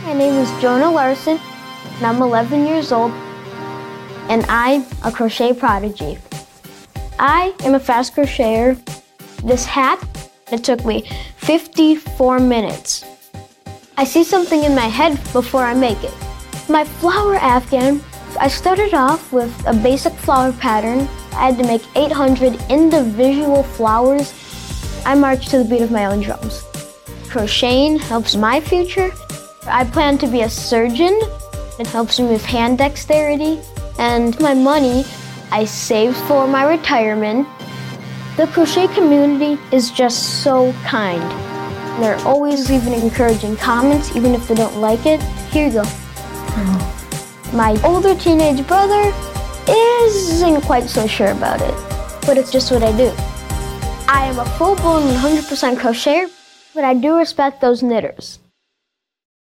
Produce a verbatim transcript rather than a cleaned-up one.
My name is Jonah Larson, and I'm eleven years old, and I'm a crochet prodigy. I am a fast crocheter. This hat, it took me fifty-four minutes. I see something in my head before I make it. My flower afghan, I started off with a basic flower pattern. I had to make eight hundred individual flowers. I marched to the beat of my own drums. Crocheting helps my future. I plan to be a surgeon. It helps me with hand dexterity. And my money, I saved for my retirement. The crochet community is just so kind. They're always leaving encouraging comments, even if they don't like it. Here you go. My older teenage brother isn't quite so sure about it, but it's just what I do. I am a full-blown one hundred percent crocheter, but I do respect those knitters.